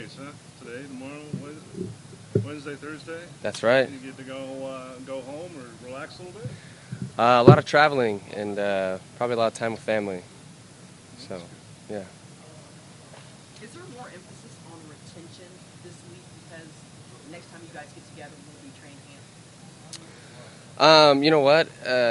days, huh? Today, tomorrow, Wednesday, Thursday. That's right. You get to go home or relax a little bit. A lot of traveling and probably a lot of time with family. So, yeah. Is there more emphasis on retention this week because next time you guys get together will be training camp? You know what?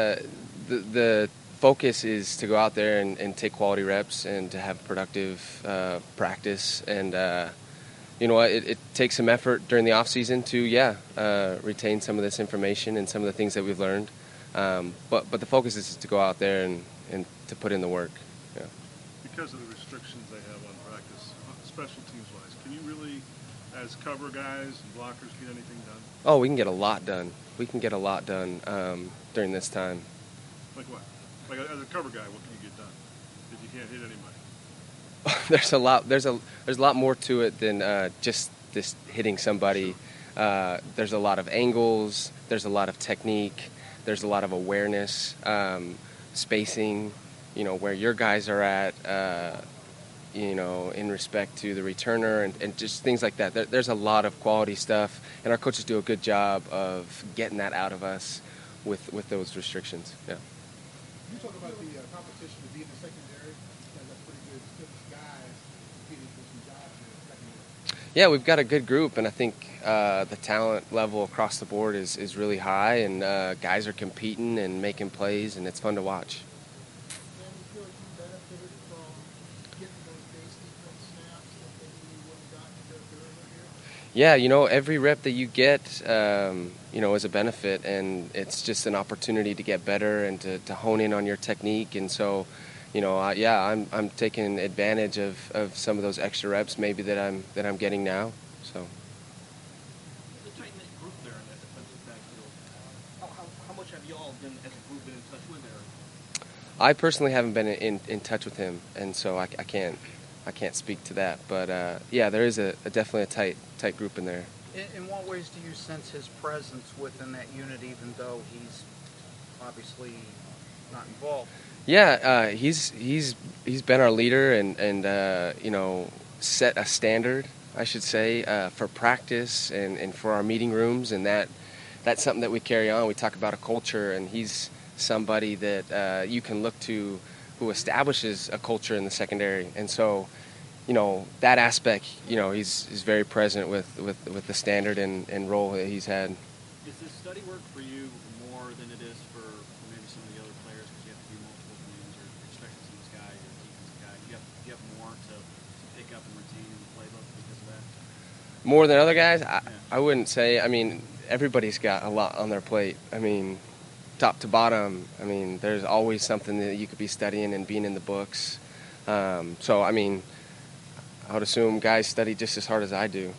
The focus is to go out there and take quality reps and to have productive practice. And you know what? It takes some effort during the off season to retain some of this information and some of the things that we've learned. But the focus is to go out there and to put in the work. Yeah. Because of the restrictions they have on practice, special teams wise, can you really, as cover guys and blockers, get anything done? Oh, we can get a lot done. We can get a lot done during this time. Like what? Like as a cover guy, what can you get done if you can't hit anybody? There's a lot more to it than just this hitting somebody. There's a lot of angles. There's a lot of technique. There's a lot of awareness, spacing. You know where your guys are at. You know, in respect to the returner and just things like that. There's a lot of quality stuff, and our coaches do a good job of getting that out of us with those restrictions. Yeah. You talk about the competition to be in the secondary. That's pretty good guys competing for some jobs in the secondary. Yeah, we've got a good group, and I think the talent level across the board is really high, and guys are competing and making plays, and it's fun to watch. And you feel like you benefited from getting those base defense snaps that maybe you wouldn't have gotten if they're earlier? Yeah, you know, every rep that you get, you know, is a benefit, and it's just an opportunity to get better and to hone in on your technique. And so, you know, I'm taking advantage of some of those extra reps maybe that I'm getting now. So. The tight knit group there in that defensive backfield. How much have y'all been as a group been in touch with there? I personally haven't been in touch with him, and so I can't speak to that. But yeah, there is definitely a tight group in there. In what ways do you sense his presence within that unit, even though he's obviously not involved? Yeah, he's been our leader and you know, set a standard, I should say, for practice and for our meeting rooms, and that's something that we carry on. We talk about a culture, and he's somebody that you can look to who establishes a culture in the secondary. And so, you know, that aspect, you know, he's very present with the standard and role that he's had. Is this study work for you more than it is for maybe some of the other players because you have to do multiple things or especially some of these guys or defensive guys? Do you have more to pick up and retain in the playbook because of that? More than other guys? I wouldn't say. I mean, everybody's got a lot on their plate. I mean, top to bottom, I mean, there's always something that you could be studying and being in the books. So, I mean, I would assume guys study just as hard as I do.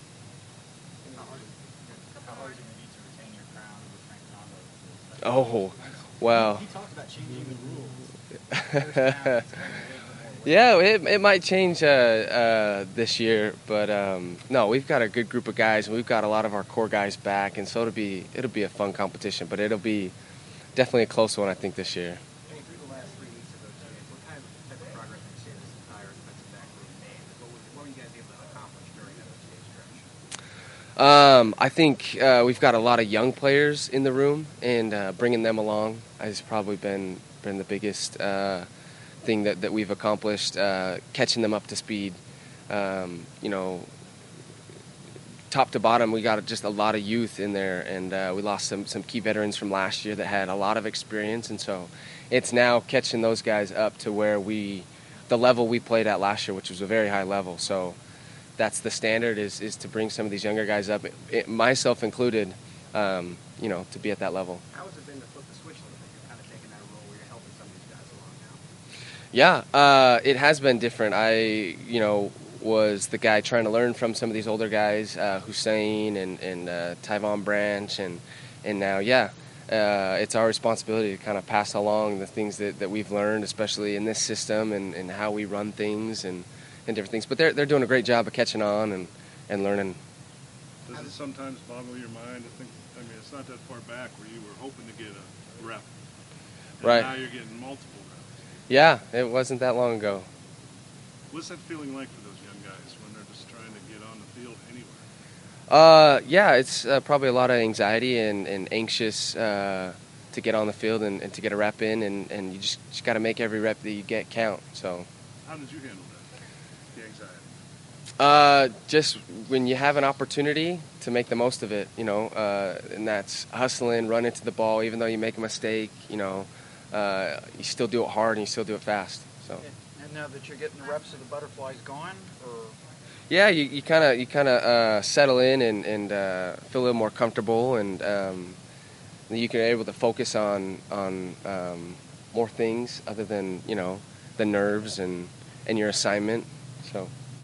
How hard is it going to be to retain your crown with Frank Nando? Oh, well. He talked about changing the rules. Yeah, it might change this year, but no, we've got a good group of guys, and we've got a lot of our core guys back, and so it'll be a fun competition, but it'll be definitely a close one, I think, this year. Through the last 3 weeks of OTAs, what type of progress would you say this entire defensive back group made? What were you guys able to accomplish during that OTA stretch? I think we've got a lot of young players in the room, and bringing them along has probably been the biggest thing that we've accomplished, catching them up to speed. You know, top to bottom, we got just a lot of youth in there, and we lost some key veterans from last year that had a lot of experience, and so it's now catching those guys up to where the level we played at last year, which was a very high level. So that's the standard is to bring some of these younger guys up, myself included, you know, to be at that level. How has it been to flip the switch a little bit? You're kind of taking that role where you're helping some of these guys along now. Yeah, it has been different. I, you know, was the guy trying to learn from some of these older guys, Hussein and Tyvon Branch, and now, it's our responsibility to kind of pass along the things that we've learned, especially in this system and how we run things and different things. But they're doing a great job of catching on and learning. Does it sometimes boggle your mind to think, I mean, it's not that far back where you were hoping to get a rep. And right. Now you're getting multiple reps. Yeah, it wasn't that long ago. What's that feeling like for those young guys when they're just trying to get on the field Yeah, it's probably a lot of anxiety and anxious to get on the field and to get a rep in, and you just got to make every rep that you get count. So, How did you handle that, the anxiety? just when you have an opportunity to make the most of it, and that's hustling, run into the ball, even though you make a mistake, you still do it hard and you still do it fast. So. And now that you're getting the reps of the butterflies going, or Yeah, you kind of settle in and feel a little more comfortable, and you can able to focus on more things other than the nerves and your assignment. So.